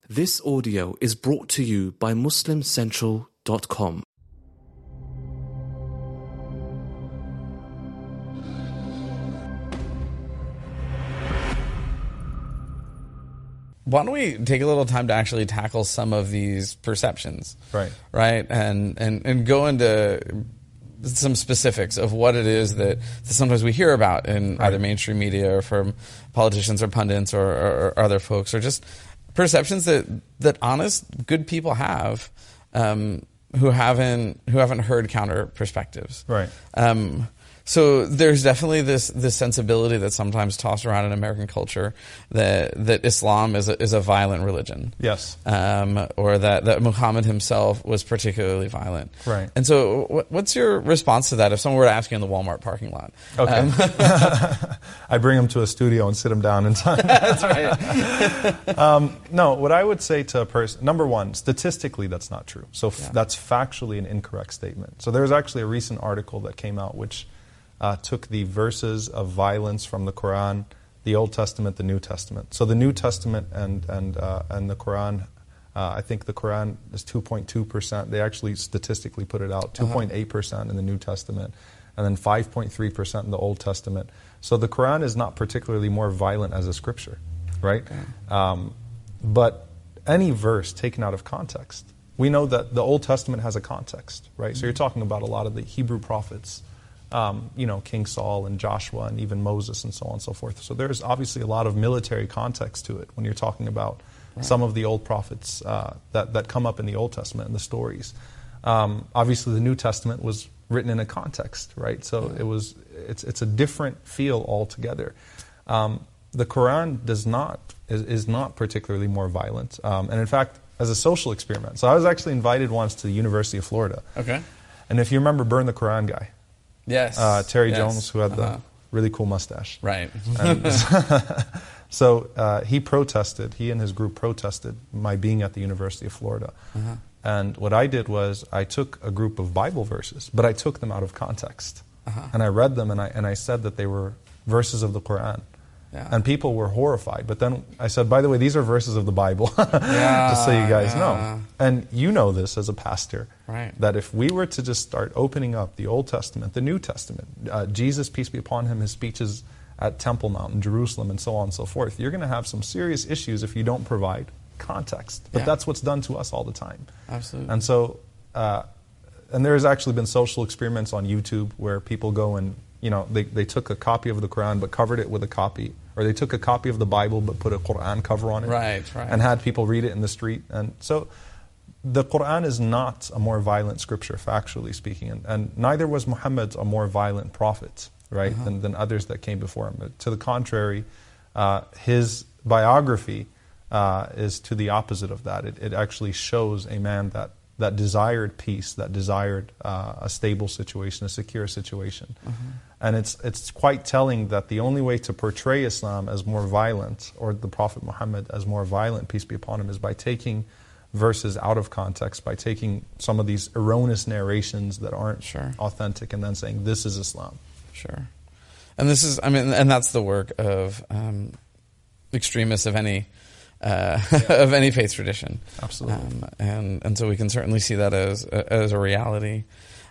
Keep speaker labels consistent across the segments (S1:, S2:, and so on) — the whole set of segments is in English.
S1: This audio is brought to you by MuslimCentral.com.
S2: Why don't we take a little time to actually tackle some of these perceptions, right, and go into some specifics of what it is that sometimes we hear about in either mainstream media or from politicians or pundits or other folks, or just perceptions that honest, good people have who haven't heard counter perspectives.
S3: Right.
S2: So there's definitely this sensibility that's sometimes tossed around in American culture that Islam is a violent religion.
S3: Yes.
S2: Or that Muhammad himself was particularly violent.
S3: Right.
S2: And so what's your response to that if someone were to ask you in the Walmart parking lot?
S3: Okay. I bring them to a studio and sit them down in time.
S2: That's right.
S3: No, what I would say to a person, number one, statistically that's not true. So that's factually an incorrect statement. So there's actually a recent article that came out which took the verses of violence from the Quran, the Old Testament, the New Testament. So the New Testament and the Quran, I think the Quran is 2.2%. They actually statistically put it out, 2.8% in the New Testament, and then 5.3% in the Old Testament. So the Quran is not particularly more violent as a scripture, right? Okay. But any verse taken out of context, we know that the Old Testament has a context, right? So you're talking about a lot of the Hebrew prophets, King Saul and Joshua and even Moses and so on and so forth. So there's obviously a lot of military context to it when you're talking about some of the old prophets that come up in the Old Testament and the stories. Obviously the New Testament was written in a context, right? So it's a different feel altogether. The Quran is not particularly more violent. And in fact, as a social experiment. So I was actually invited once to the University of Florida.
S2: Okay.
S3: And if you remember Burn the Quran guy.
S2: Yes.
S3: Terry Jones, who had the really cool mustache.
S2: Right.
S3: So he and his group protested my being at the University of Florida. And what I did was I took a group of Bible verses, but I took them out of context. And I read them and I said that they were verses of the Quran. Yeah. And people were horrified. But then I said, by the way, these are verses of the Bible, just so you guys know. And you know this as a pastor, that if we were to just start opening up the Old Testament, the New Testament, Jesus, peace be upon him, his speeches at Temple Mount in Jerusalem and so on and so forth, you're going to have some serious issues if you don't provide context. But that's what's done to us all the time.
S2: Absolutely.
S3: And so, and there's actually been social experiments on YouTube where people go and they took a copy of the Quran but covered it with a copy, or they took a copy of the Bible but put a Quran cover on it, and had people read it in the street. And so the Quran is not a more violent scripture, factually speaking, and neither was Muhammad a more violent prophet, right, than others that came before him. But to the contrary, his biography is to the opposite of that. It actually shows a man that desired peace, that desired a stable situation, a secure situation. And it's quite telling that the only way to portray Islam as more violent, or the Prophet Muhammad as more violent, peace be upon him, is by taking verses out of context, by taking some of these erroneous narrations that aren't authentic and then saying, this is Islam.
S2: Sure. And this is, and that's the work of extremists of any of any faith tradition.
S3: Absolutely.
S2: And so we can certainly see that as a reality.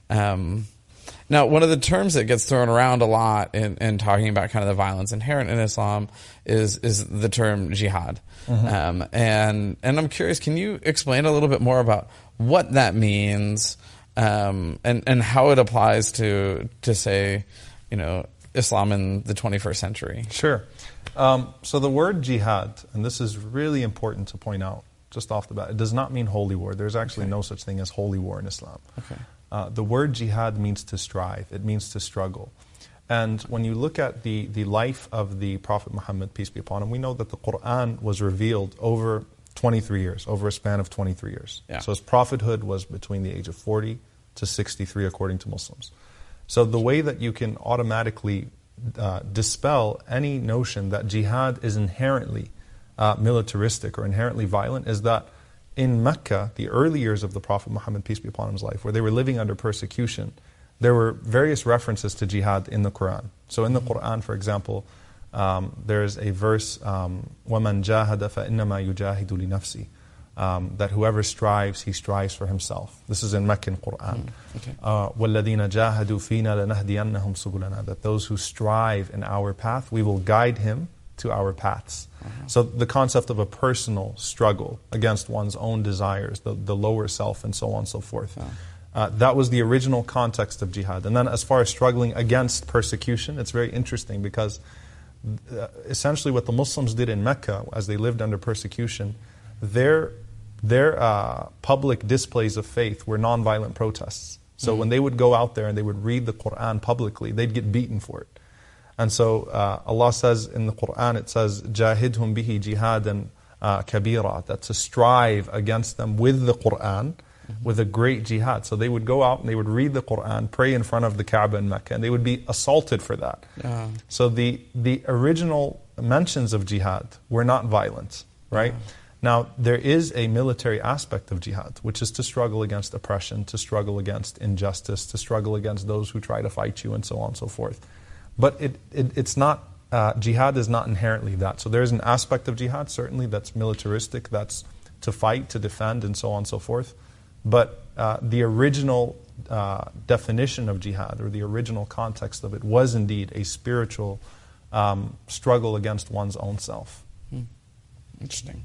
S2: Now, one of the terms that gets thrown around a lot in talking about kind of the violence inherent in Islam is the term jihad. And I'm curious, can you explain a little bit more about what that means and how it applies to say, Islam in the 21st century?
S3: Sure. So the word jihad, and this is really important to point out just off the bat, it does not mean holy war. There's actually no such thing as holy war in Islam. The word jihad means to strive. It means to struggle. And when you look at the life of the Prophet Muhammad, peace be upon him, we know that the Quran was revealed over 23 years, over a span of 23 years. So his prophethood was between the age of 40 to 63, according to Muslims. So the way that you can automatically dispel any notion that jihad is inherently militaristic or inherently violent is that in Mecca, the early years of the Prophet Muhammad, peace be upon him's life, where they were living under persecution, there were various references to jihad in the Quran. So in the Quran, for example, there's a verse, وَمَنْ جَاهَدَ فَإِنَّمَا يُجَاهِدُ لِنَفْسِهِ that whoever strives, he strives for himself. This is in Meccan Quran. وَالَّذِينَ جَاهَدُوا فِينَا لَنَهْدِيَنَّهُمْ سُبُلَنَا. That those who strive in our path, we will guide him to our paths. So the concept of a personal struggle against one's own desires, the lower self, and so on and so forth. That was the original context of jihad. And then as far as struggling against persecution, it's very interesting because essentially what the Muslims did in Mecca as they lived under persecution, their public displays of faith were nonviolent protests. So when they would go out there and they would read the Quran publicly, they'd get beaten for it. And so Allah says in the Quran, it says, "Jahidhum bihi jihadan kabira," that to strive against them with the Quran, with a great jihad. So they would go out and they would read the Quran, pray in front of the Kaaba in Mecca, and they would be assaulted for that. So the original mentions of jihad were not violent, right? Now, there is a military aspect of jihad, which is to struggle against oppression, to struggle against injustice, to struggle against those who try to fight you, and so on and so forth. But it's not, jihad is not inherently that. So there's an aspect of jihad, certainly, that's militaristic, that's to fight, to defend, and so on and so forth. But the original definition of jihad, or the original context of it, was indeed a spiritual struggle against one's own self.
S2: Interesting.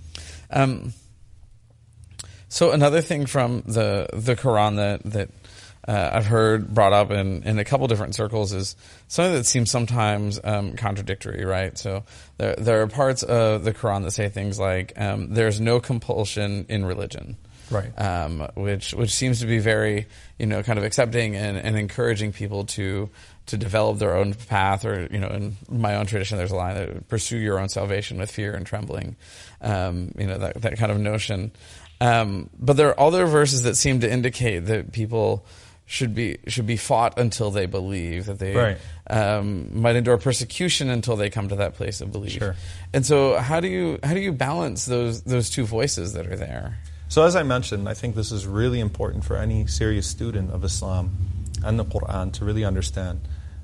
S2: So another thing from the Quran that I've heard brought up in a couple different circles is something that seems sometimes contradictory, right? So there are parts of the Quran that say things like there's no compulsion in religion,
S3: right?
S2: Which seems to be very kind of accepting and encouraging people to develop their own path, or in my own tradition, there's a line that pursue your own salvation with fear and trembling, that kind of notion. But there are other verses that seem to indicate that people should be fought until they believe, that they might endure persecution until they come to that place of belief.
S3: Sure.
S2: And so how do you balance those two voices that are there?
S3: So as I mentioned, I think this is really important for any serious student of Islam and the Quran to really understand.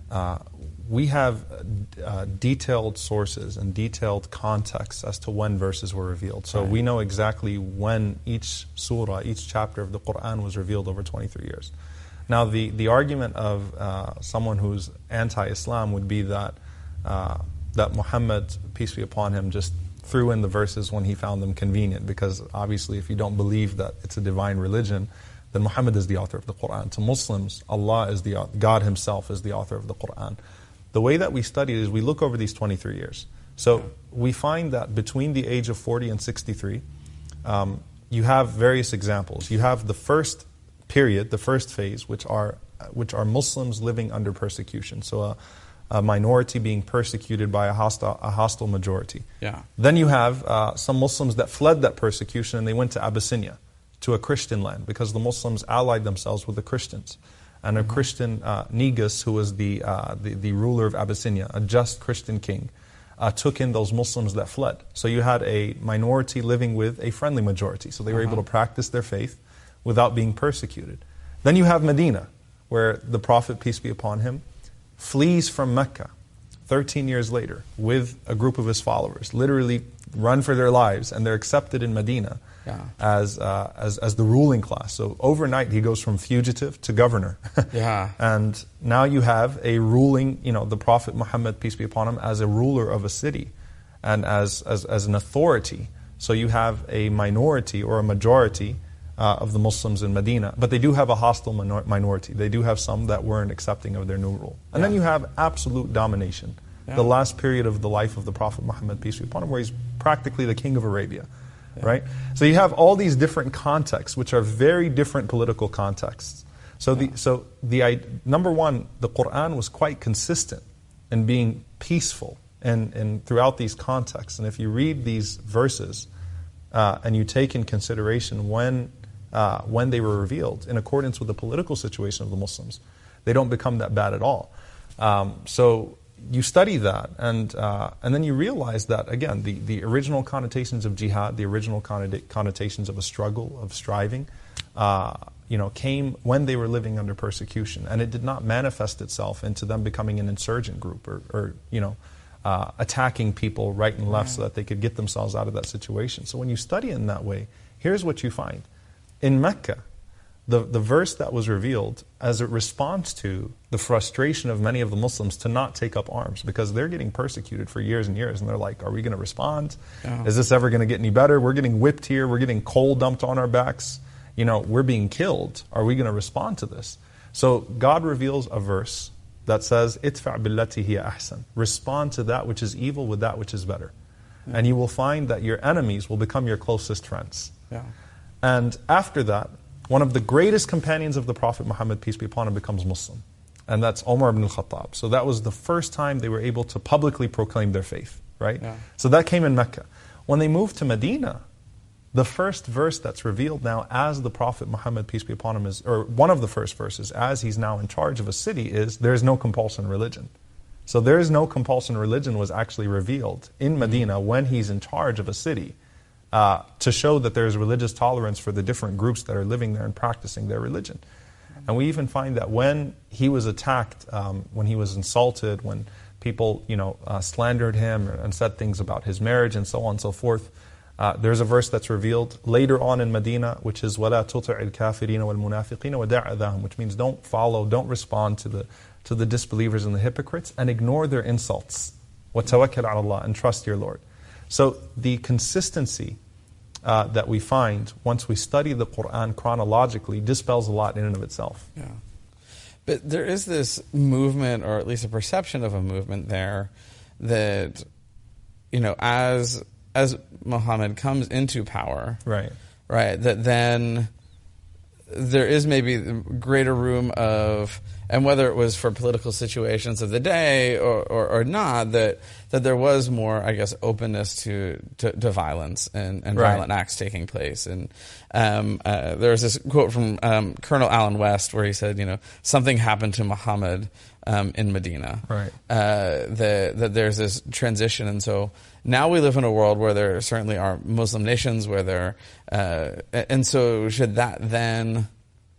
S3: We have detailed sources and detailed context as to when verses were revealed. So we know exactly when each surah, each chapter of the Quran was revealed over 23 years. Now the argument of someone who's anti-Islam would be that Muhammad, peace be upon him, just threw in the verses when he found them convenient, because obviously if you don't believe that it's a divine religion, then Muhammad is the author of the Quran. To Muslims, God himself is the author of the Quran. The way that we study it is we look over these 23 years. So we find that between the age of 40 and 63, you have various examples. You have the first period, the first phase, which are Muslims living under persecution. So a minority being persecuted by a hostile majority. Then you have some Muslims that fled that persecution and they went to Abyssinia, to a Christian land, because the Muslims allied themselves with the Christians. And a Christian, Negus, who was the ruler of Abyssinia, a just Christian king, took in those Muslims that fled. So you had a minority living with a friendly majority. So they were able to practice their faith without being persecuted. Then you have Medina, where the Prophet, peace be upon him, flees from Mecca 13 years later with a group of his followers, literally run for their lives, and they're accepted in Medina as the ruling class. So overnight he goes from fugitive to governor. And now you have a ruling, the Prophet Muhammad, peace be upon him, as a ruler of a city and as an authority. So you have a minority or a majority of the Muslims in Medina, but they do have a hostile minority. They do have some that weren't accepting of their new rule. And then you have absolute domination. The last period of the life of the Prophet Muhammad, peace be upon him, where he's practically the king of Arabia. Right? So you have all these different contexts, which are very different political contexts. So number one, the Quran was quite consistent in being peaceful and throughout these contexts. And if you read these verses and you take in consideration when they were revealed in accordance with the political situation of the Muslims, they don't become that bad at all. So you study that, and then you realize that, again, the original connotations of jihad, the original connotations of a struggle, of striving, came when they were living under persecution, and it did not manifest itself into them becoming an insurgent group or attacking people right and left so that they could get themselves out of that situation. So when you study it in that way, here's what you find. In Mecca, the verse that was revealed as it responds to the frustration of many of the Muslims to not take up arms because they're getting persecuted for years and years, and they're like, are we going to respond? Is this ever going to get any better? We're getting whipped here. We're getting coal dumped on our backs. You know, we're being killed. Are we going to respond to this? So God reveals a verse that says, "Idfa' billati hiya ahsan." Respond to that which is evil with that which is better. And you will find that your enemies will become your closest friends. And after that, one of the greatest companions of the Prophet Muhammad, peace be upon him, becomes Muslim. And that's Umar ibn al-Khattab. So that was the first time they were able to publicly proclaim their faith, right? So that came in Mecca. When they moved to Medina, the first verse that's revealed now as the Prophet Muhammad, peace be upon him, is, or one of the first verses, as he's now in charge of a city, is there is no compulsion in religion. So there is no compulsion in religion was actually revealed in Medina when he's in charge of a city. To show that there is religious tolerance for the different groups that are living there and practicing their religion. And we even find that when he was attacked, when he was insulted, when people slandered him and said things about his marriage and so on and so forth, there's a verse that's revealed later on in Medina, which is وَلَا تُطِعِ الْكَافِرِينَ وَالْمُنَافِقِينَ وَدَعْ أَذَاهُمْ, which means don't follow, don't respond to the disbelievers and the hypocrites and ignore their insults. وَتَوَكَّلْ عَلَى اللَّهِ, and trust your Lord. So the consistency that we find once we study the Quran chronologically dispels a lot in and of itself.
S2: But there is this movement, or at least a perception of a movement there, that as Muhammad comes into power, right, that then there is maybe greater room of, and whether it was for political situations of the day or not, that there was more, I guess, openness to violence and violent acts taking place. And there was this quote from Colonel Allen West where he said, something happened to Muhammad in Medina. That there's this transition, and so now we live in a world where there certainly are Muslim nations where there, and so should that then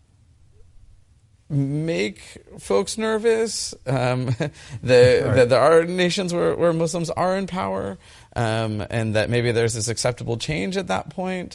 S2: make folks nervous that there are nations where Muslims are in power, and that maybe there's this acceptable change at that point,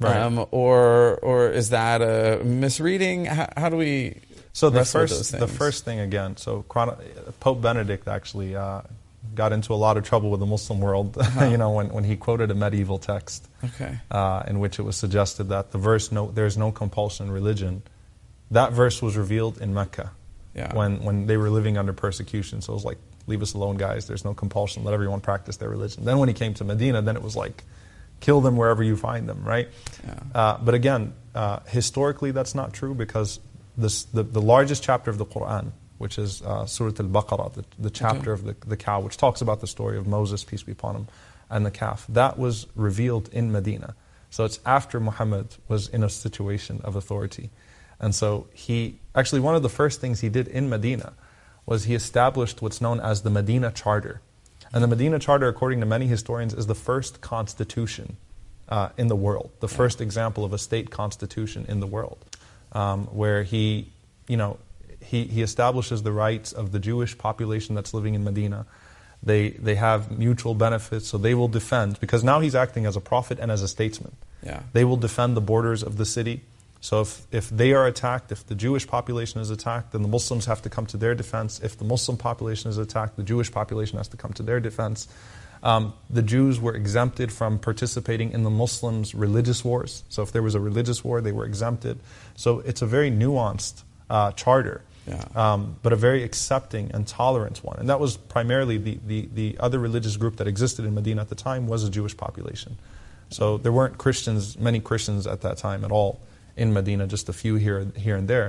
S2: or is that a misreading? How do we?
S3: So the first thing again. So Pope Benedict actually got into a lot of trouble with the Muslim world, when he quoted a medieval text, in which it was suggested that the verse "there's no compulsion in religion." That verse was revealed in Mecca when they were living under persecution. So it was like, leave us alone, guys. There's no compulsion. Let everyone practice their religion. Then when he came to Medina, then it was like, kill them wherever you find them, right? But again, historically that's not true, because the largest chapter of the Quran, which is Surah Al-Baqarah, the chapter of the cow, which talks about the story of Moses, peace be upon him, and the calf, that was revealed in Medina. So it's after Muhammad was in a situation of authority. And so one of the first things he did in Medina was he established what's known as the Medina Charter. And the Medina Charter, according to many historians, is the first constitution in the world, the first example of a state constitution in the world, where he establishes the rights of the Jewish population that's living in Medina. They have mutual benefits, so they will defend, because now he's acting as a prophet and as a statesman. They will defend the borders of the city. So if they are attacked, if the Jewish population is attacked, then the Muslims have to come to their defense. If the Muslim population is attacked, the Jewish population has to come to their defense. The Jews were exempted from participating in the Muslims' religious wars. So if there was a religious war, they were exempted. So it's a very nuanced charter, but a very accepting and tolerant one. And that was primarily the other religious group that existed in Medina at the time was a Jewish population. So there weren't many Christians at that time at all in Medina, just a few here and there.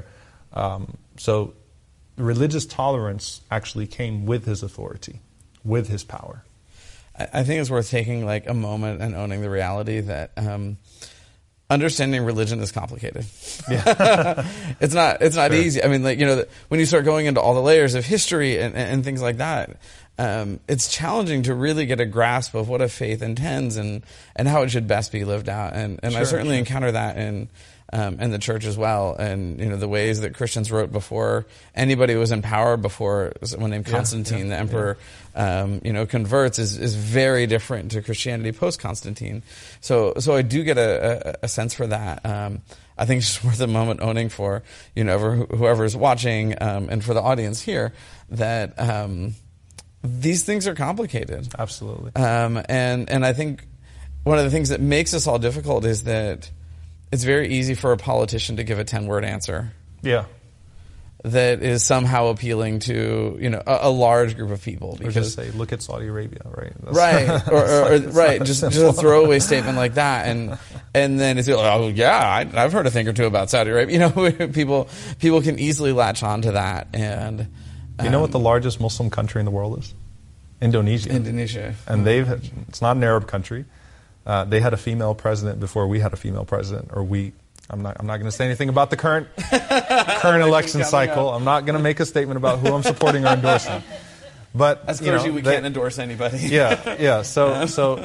S3: So religious tolerance actually came with his authority, with his power.
S2: I think it's worth taking a moment and owning the reality that understanding religion is complicated. It's not easy. I mean, when you start going into all the layers of history and things like that, it's challenging to really get a grasp of what a faith intends and how it should best be lived out. And I certainly encounter that in the church as well. And, the ways that Christians wrote before anybody was in power, before someone named Constantine, the emperor, converts is very different to Christianity post-Constantine. So I do get a sense for that. I think it's just worth a moment owning for, whoever's watching, and for the audience here, that these things are complicated.
S3: Absolutely.
S2: And I think one of the things that makes this all difficult is that it's very easy for a politician to give a 10-word answer.
S3: Yeah.
S2: That is somehow appealing to, a large group of people.
S3: Because, or just say, look at Saudi Arabia, right?
S2: Right. or right. Just a throwaway statement like that. And then it's, oh, yeah, I've heard a thing or two about Saudi Arabia. People can easily latch on to that. And
S3: you know what the largest Muslim country in the world is? Indonesia. And it's not an Arab country. They had a female president before we had a female president, or I'm not going to say anything about the current election cycle. I'm not going to make a statement about who I'm supporting or endorsing. But
S2: as clergy, we can't endorse anybody.
S3: Yeah. So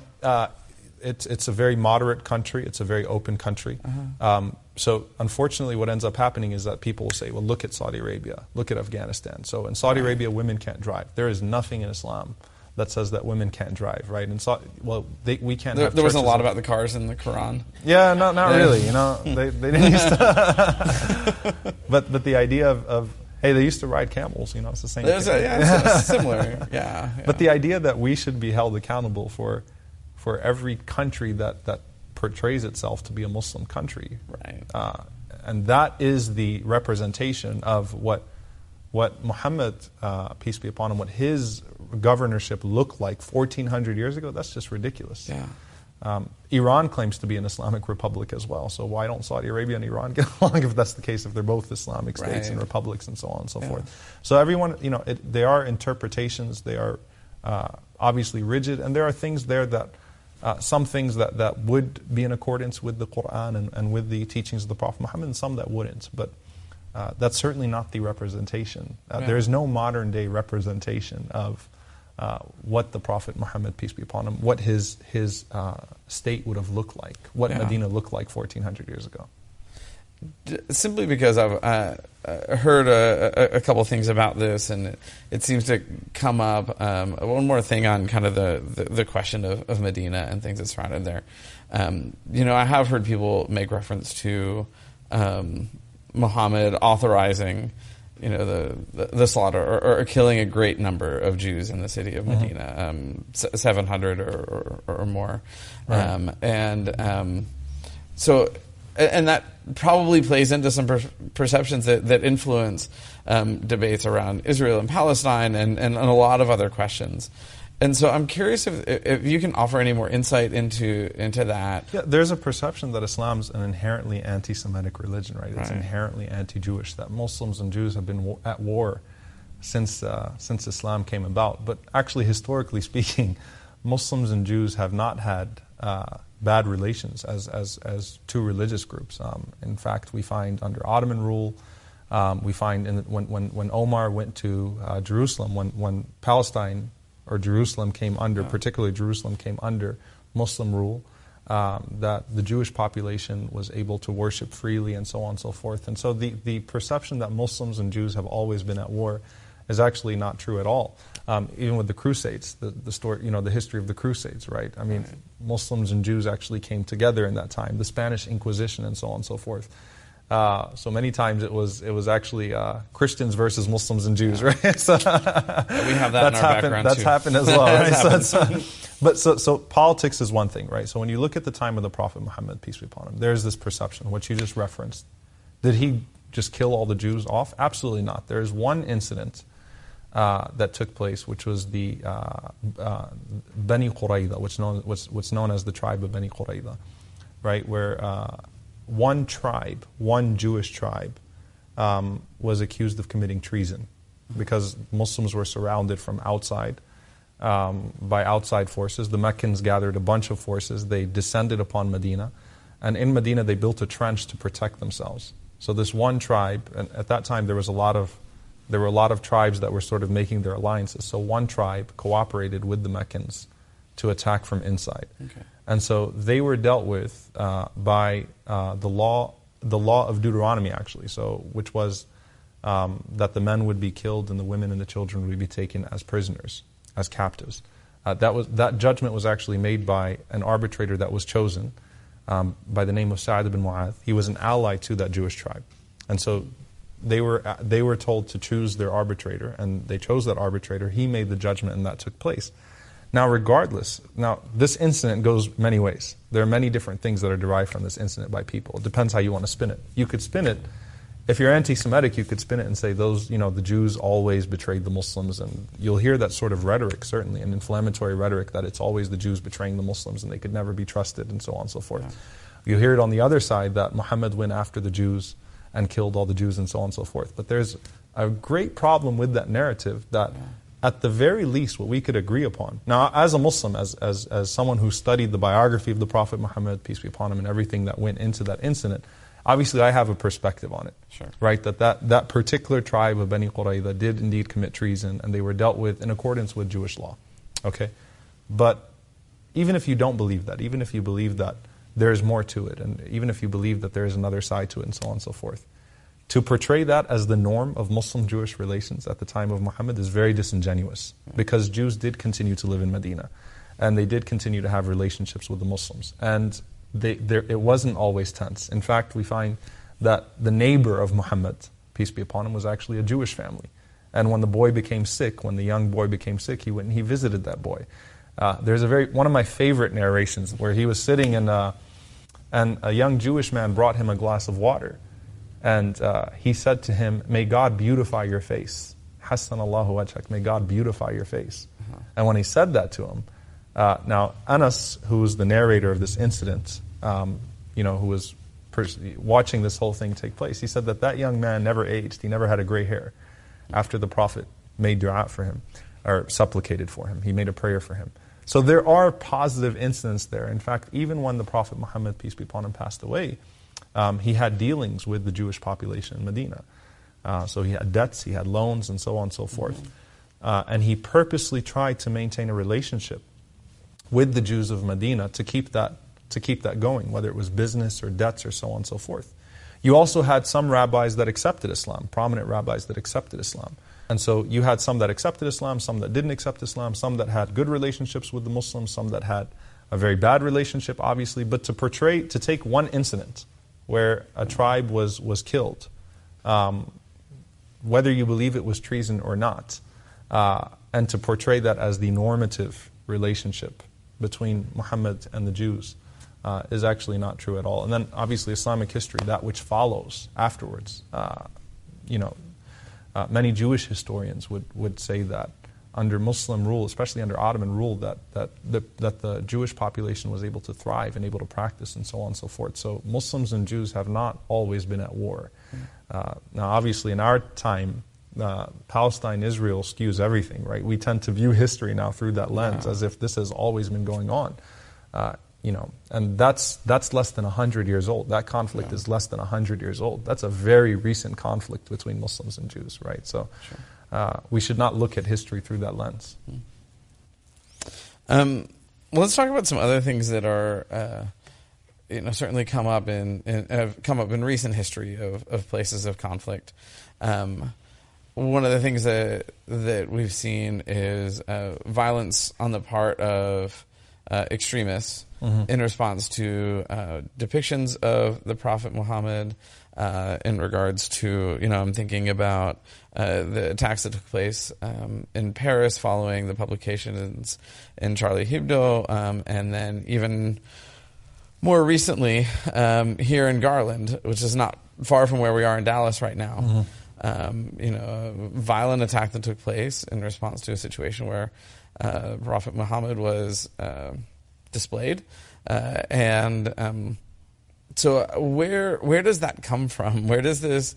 S3: it's a very moderate country. It's a very open country. So unfortunately, what ends up happening is that people will say, "Well, look at Saudi Arabia. Look at Afghanistan." So in Saudi Arabia, women can't drive. There is nothing in Islam that says that women can't drive, right? And we can't.
S2: There wasn't a lot about the cars in the Quran.
S3: Yeah, not really. They didn't used to. but the idea of hey, they used to ride camels. It's the same thing.
S2: It's similar. Yeah.
S3: But the idea that we should be held accountable for every country that portrays itself to be a Muslim country,
S2: right?
S3: And that is the representation of what Muhammad, peace be upon him, what his governorship looked like 1,400 years ago. That's just ridiculous.
S2: Yeah.
S3: Iran claims to be an Islamic republic as well. So why don't Saudi Arabia and Iran get along if that's the case, if they're both Islamic states and republics and so on and so forth? So everyone, there are interpretations. They are obviously rigid, and there are things there that some things that would be in accordance with the Quran and with the teachings of the Prophet Muhammad, and some that wouldn't. But that's certainly not the representation. There is no modern day representation of what the Prophet Muhammad, peace be upon him, what his state would have looked like, what Medina looked like 1,400 years ago.
S2: Simply because I've heard a couple things about this, and it seems to come up. One more thing on kind of the question of Medina and things that surrounded there. I have heard people make reference to Muhammad authorizing, the slaughter or killing a great number of Jews in the city of Medina, 700 or more, right. And that probably plays into some perceptions that influence debates around Israel and Palestine and a lot of other questions. And so I'm curious if you can offer any more insight into that.
S3: Yeah, there's a perception that Islam's an inherently anti-Semitic religion, right? It's inherently anti-Jewish, that Muslims and Jews have been at war since Islam came about. But actually, historically speaking, Muslims and Jews have not had bad relations as two religious groups. In fact, we find under Ottoman rule, we find when Omar went to Jerusalem, when Palestine or Jerusalem came under, particularly Jerusalem came under Muslim rule, that the Jewish population was able to worship freely and so on and so forth. And so the perception that Muslims and Jews have always been at war is actually not true at all. Even with the Crusades, the story, the history of the Crusades, right? I mean, Muslims and Jews actually came together in that time. The Spanish Inquisition and so on and so forth. So many times it was actually Christians versus Muslims and Jews, right? So
S2: we have that in our background
S3: that's
S2: too.
S3: happened as well, right? So politics is one thing, right? So when you look at the time of the Prophet Muhammad, peace be upon him, there's this perception, which you just referenced. Did he just kill all the Jews off? Absolutely not. There is one incident that took place, which was the Bani Qurayza, what's known as the tribe of Bani Qurayza, right? Where one tribe, one Jewish tribe, was accused of committing treason because Muslims were surrounded from outside by outside forces. The Meccans gathered a bunch of forces. They descended upon Medina, and in Medina they built a trench to protect themselves. So this one tribe, and at that time there was a lot of there were a lot of tribes that were sort of making their alliances. So one tribe cooperated with the Meccans to attack from inside. Okay. And so they were dealt with by the law of Deuteronomy, actually, so which was that the men would be killed and the women and the children would be taken as prisoners, as captives. That judgment was actually made by an arbitrator that was chosen by the name of Sa'd ibn Mu'adh. He was an ally to that Jewish tribe. And so they were told to choose their arbitrator, and they chose that arbitrator. He made the judgment, and that took place. Now, regardless, this incident goes many ways. There are many different things that are derived from this incident by people. It depends how you want to spin it. You could spin it, if you're anti-Semitic, you could spin it and say the Jews always betrayed the Muslims, and you'll hear that sort of rhetoric, certainly, an inflammatory rhetoric, that it's always the Jews betraying the Muslims and they could never be trusted, and so on and so forth. Yeah. You hear it on the other side, that Muhammad went after the Jews and killed all the Jews, and so on and so forth. But there's a great problem with that narrative that at the very least, what we could agree upon. Now, as a Muslim, as someone who studied the biography of the Prophet Muhammad, peace be upon him, and everything that went into that incident, obviously I have a perspective on it. Sure. Right? That particular tribe of Bani Qurayza did indeed commit treason, and they were dealt with in accordance with Jewish law. Okay? But even if you don't believe that, even if you believe that there's more to it, and even if you believe that there is another side to it, and so on and so forth, to portray that as the norm of Muslim-Jewish relations at the time of Muhammad is very disingenuous, because Jews did continue to live in Medina, and they did continue to have relationships with the Muslims. And it wasn't always tense. In fact, we find that the neighbor of Muhammad, peace be upon him, was actually a Jewish family. And when the young boy became sick, he went and he visited that boy. There's one of my favorite narrations where he was sitting and a young Jewish man brought him a glass of water. And he said to him, "May God beautify your face. Hassan Allahu wajhak. May God beautify your face." And when he said that to him, now Anas, who was the narrator of this incident, who was watching this whole thing take place, he said that young man never aged. He never had a gray hair after the Prophet made dua for him, or supplicated for him. He made a prayer for him. So there are positive incidents there. In fact, even when the Prophet Muhammad, peace be upon him, passed away, he had dealings with the Jewish population in Medina. So he had debts, he had loans, and so on and so forth. And he purposely tried to maintain a relationship with the Jews of Medina to keep that going, whether it was business or debts or so on and so forth. You also had some rabbis that accepted Islam, prominent rabbis that accepted Islam. And so you had some that accepted Islam, some that didn't accept Islam, some that had good relationships with the Muslims, some that had a very bad relationship, obviously. But to take one incident where a tribe was killed, whether you believe it was treason or not, and to portray that as the normative relationship between Muhammad and the Jews is actually not true at all. And then obviously Islamic history, that which follows afterwards, many Jewish historians would say that under Muslim rule, especially under Ottoman rule, that the Jewish population was able to thrive and able to practice and so on and so forth. So Muslims and Jews have not always been at war. Now obviously in our time, Palestine, Israel skews everything, right? We tend to view history now through that lens as if this has always been going on. And that's less than 100 years old. That conflict is less than 100 years old. That's a very recent conflict between Muslims and Jews, right? So we should not look at history through that lens.
S2: Let's talk about some other things that are, certainly come up in recent history of places of conflict. One of the things that we've seen is violence on the part of extremists in response to depictions of the Prophet Muhammad in regards to, I'm thinking about the attacks that took place in Paris following the publications in Charlie Hebdo, and then even more recently here in Garland, which is not far from where we are in Dallas right now. A violent attack that took place in response to a situation where Prophet Muhammad was displayed, so where does that come from? Where does this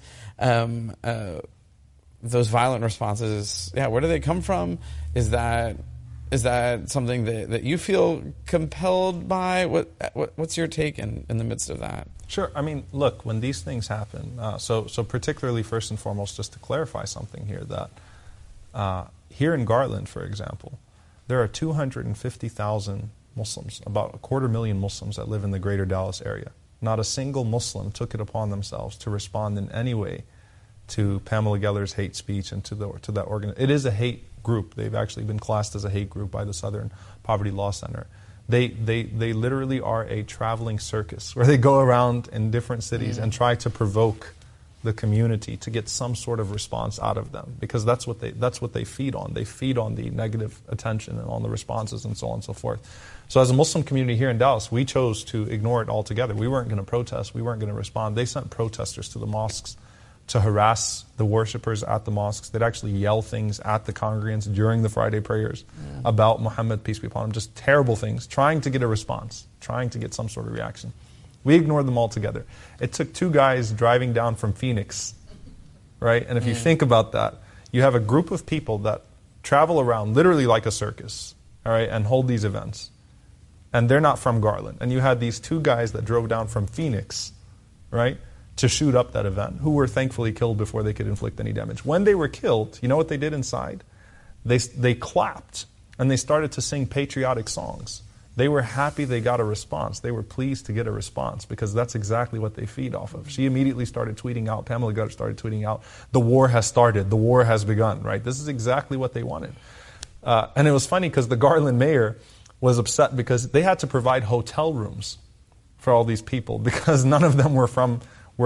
S2: those violent responses? Where do they come from? Is that Is that something that you feel compelled by? What's your take in the midst of that?
S3: Sure. I mean, look, when these things happen, so particularly first and foremost, just to clarify something here, that here in Garland, for example, there are 250,000 Muslims, about 250,000 Muslims that live in the greater Dallas area. Not a single Muslim took it upon themselves to respond in any way to Pamela Geller's hate speech and to that organ. It is a hate group. They've actually been classed as a hate group by the Southern Poverty Law Center. They literally are a traveling circus where they go around in different cities and try to provoke the community to get some sort of response out of them, because that's what they feed on. They feed on the negative attention and on the responses and so on and so forth. So as a Muslim community here in Dallas, we chose to ignore it altogether. We weren't going to protest. We weren't going to respond. They sent protesters to the mosques to harass the worshipers at the mosques. They'd actually yell things at the congregants during the Friday prayers about Muhammad, peace be upon him, just terrible things, trying to get a response, trying to get some sort of reaction. We ignored them altogether. It took two guys driving down from Phoenix, right? And if you think about that, you have a group of people that travel around literally like a circus, all right, and hold these events. And they're not from Garland. And you had these two guys that drove down from Phoenix, right, to shoot up that event, who were thankfully killed before they could inflict any damage. When they were killed, you know what they did inside? They clapped, and they started to sing patriotic songs. They were happy they got a response. They were pleased to get a response, because that's exactly what they feed off of. She immediately started tweeting out, Pamela Geller started tweeting out, the war has started, the war has begun, right? This is exactly what they wanted. And it was funny because the Garland mayor was upset because they had to provide hotel rooms for all these people because none of them were from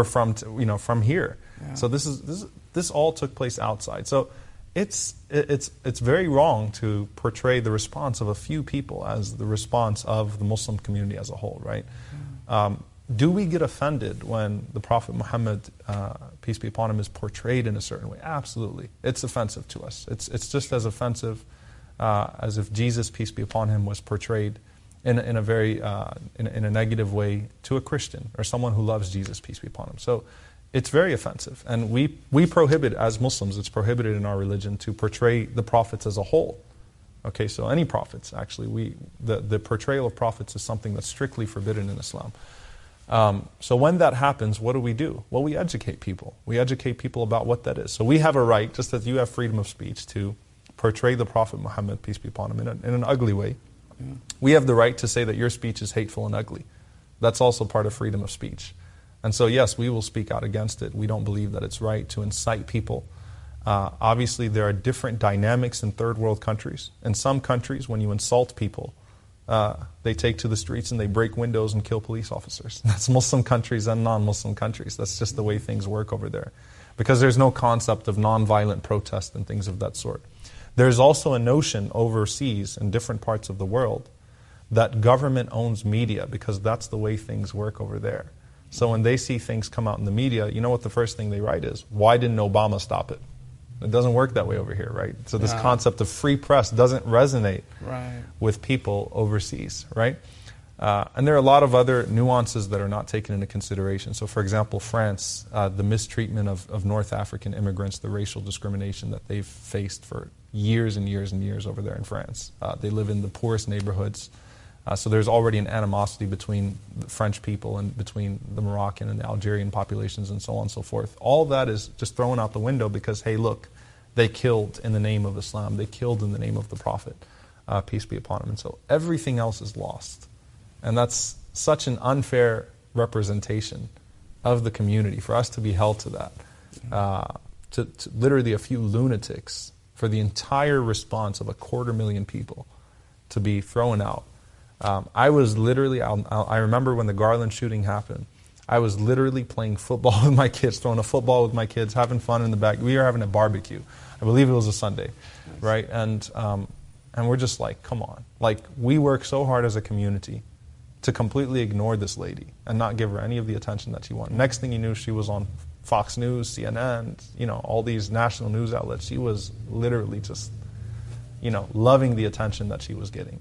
S3: here. Yeah. So this all took place outside. So it's very wrong to portray the response of a few people as the response of the Muslim community as a whole, right? Do we get offended when the Prophet Muhammad, peace be upon him, is portrayed in a certain way? Absolutely. It's offensive to us. It's just as offensive as if Jesus, peace be upon him, was portrayed in a very in a negative way to a Christian or someone who loves Jesus, peace be upon him. So it's very offensive, and we prohibit, as Muslims, it's prohibited in our religion to portray the prophets as a whole. Okay, so any prophets, actually, the portrayal of prophets is something that's strictly forbidden in Islam. So when that happens, what do? Well, we educate people. We educate people about what that is. So we have a right, just as you have freedom of speech, to portray the Prophet Muhammad, peace be upon him, in an ugly way. Yeah. We have the right to say that your speech is hateful and ugly. That's also part of freedom of speech. And so, yes, we will speak out against it. We don't believe that it's right to incite people. Obviously, there are different dynamics in third world countries. In some countries, when you insult people, they take to the streets and they break windows and kill police officers. That's Muslim countries and non-Muslim countries. That's just the way things work over there. Because there's no concept of non-violent protest and things of that sort. There's also a notion overseas in different parts of the world that government owns media, because that's the way things work over there. So when they see things come out in the media, you know what the first thing they write is, why didn't Obama stop it? It doesn't work that way over here, right? So this concept of free press doesn't resonate with people overseas, right? And there are a lot of other nuances that are not taken into consideration. So for example, France, the mistreatment of North African immigrants, the racial discrimination that they've faced for years and years and years over there in France. They live in the poorest neighborhoods. So there's already an animosity between the French people and between the Moroccan and the Algerian populations and so on and so forth. All that is just thrown out the window because, hey, look, they killed in the name of Islam. They killed in the name of the Prophet, peace be upon him. And so everything else is lost. And that's such an unfair representation of the community for us to be held to that. To literally a few lunatics for the entire response of 250,000 people to be thrown out. I was literally, I remember when the Garland shooting happened, I was literally playing football with my kids, throwing a football with my kids, having fun in the back. We were having a barbecue. I believe it was a Sunday, right? And we're just like, come on. Like, we work so hard as a community to completely ignore this lady and not give her any of the attention that she wanted. Next thing you knew, she was on Fox News, CNN, all these national news outlets. She was literally just, loving the attention that she was getting.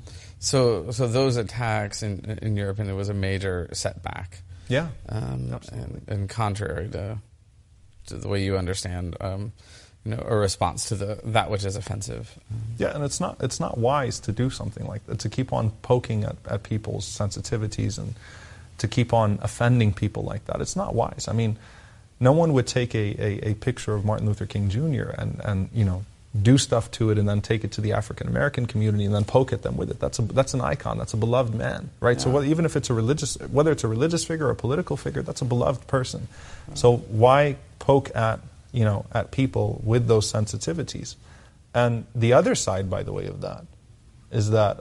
S2: So those attacks, in your opinion, was a major setback.
S3: Yeah,
S2: and contrary to the way you understand a response to that which is offensive.
S3: Yeah, and it's not wise to do something like that, to keep on poking at people's sensitivities and to keep on offending people like that. It's not wise. I mean, no one would take a picture of Martin Luther King Jr. and do stuff to it and then take it to the African American community and then poke at them with it. That's an icon. That's a beloved man, right? Yeah. So even if it's whether it's a religious figure or a political figure, that's a beloved person. Right. So why poke at people with those sensitivities? And the other side, by the way, of that is that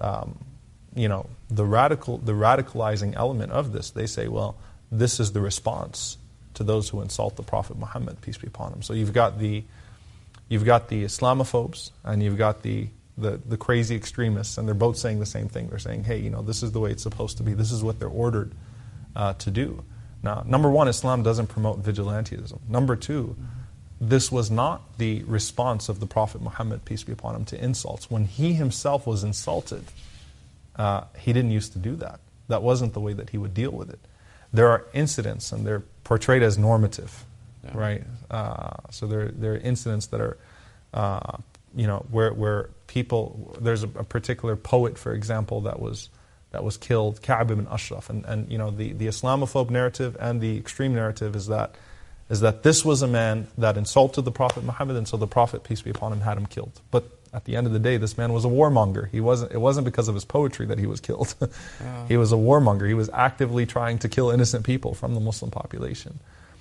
S3: the radicalizing element of this. They say, well, this is the response to those who insult the Prophet Muhammad, peace be upon him. So you've got the Islamophobes and you've got the crazy extremists, and they're both saying the same thing. They're saying, hey, this is the way it's supposed to be. This is what they're ordered to do. Now, number one, Islam doesn't promote vigilantism. Number two, this was not the response of the Prophet Muhammad, peace be upon him, to insults. When he himself was insulted, he didn't used to do that. That wasn't the way that he would deal with it. There are incidents, and they're portrayed as normative. Yeah. Right, so there are incidents that are, where people. There's a particular poet, for example, that was killed, Ka'b ibn Ashraf, and the Islamophobe narrative and the extreme narrative is that this was a man that insulted the Prophet Muhammad, and so the Prophet, peace be upon him, had him killed. But at the end of the day, this man was a warmonger. It wasn't because of his poetry that he was killed. He was a warmonger. He was actively trying to kill innocent people from the Muslim population.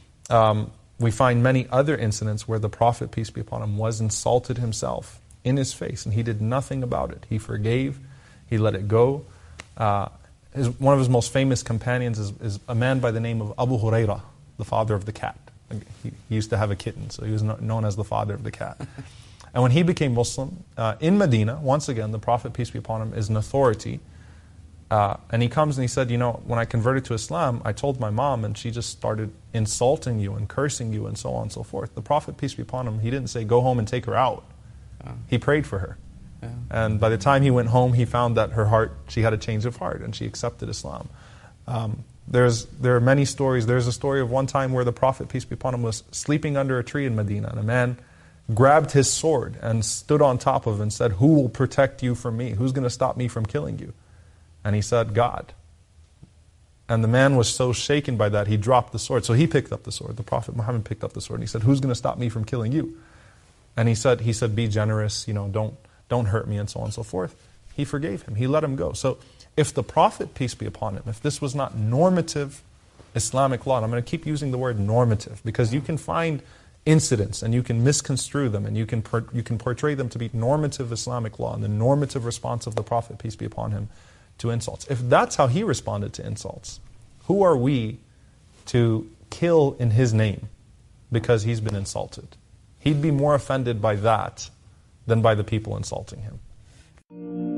S3: We find many other incidents where the Prophet, peace be upon him, was insulted himself in his face, and he did nothing about it. He forgave, he let it go. One of his most famous companions is a man by the name of Abu Hurairah, the father of the cat. He used to have a kitten, so he was known as the father of the cat. And when he became Muslim, in Medina, once again, the Prophet, peace be upon him, is an authority. And he comes and he said, when I converted to Islam, I told my mom, and she just started insulting you and cursing you and so on and so forth. The Prophet, peace be upon him, he didn't say, go home and take her out. He prayed for her. Yeah. And by the time he went home, he found that she had a change of heart, and she accepted Islam. There are many stories. There's a story of one time where the Prophet, peace be upon him, was sleeping under a tree in Medina, and a man grabbed his sword and stood on top of it and said, who will protect you from me? Who's going to stop me from killing you? And he said, God. And the man was so shaken by that, he dropped the sword. So he picked up the sword. The Prophet Muhammad picked up the sword. And he said, who's going to stop me from killing you? And he said, be generous, don't hurt me, and so on and so forth. He forgave him. He let him go. So if the Prophet, peace be upon him, if this was not normative Islamic law, and I'm going to keep using the word normative, because you can find incidents and you can misconstrue them and you can portray them to be normative Islamic law and the normative response of the Prophet, peace be upon him, to insults. If that's how he responded to insults, who are we to kill in his name because he's been insulted? He'd be more offended by that than by the people insulting him.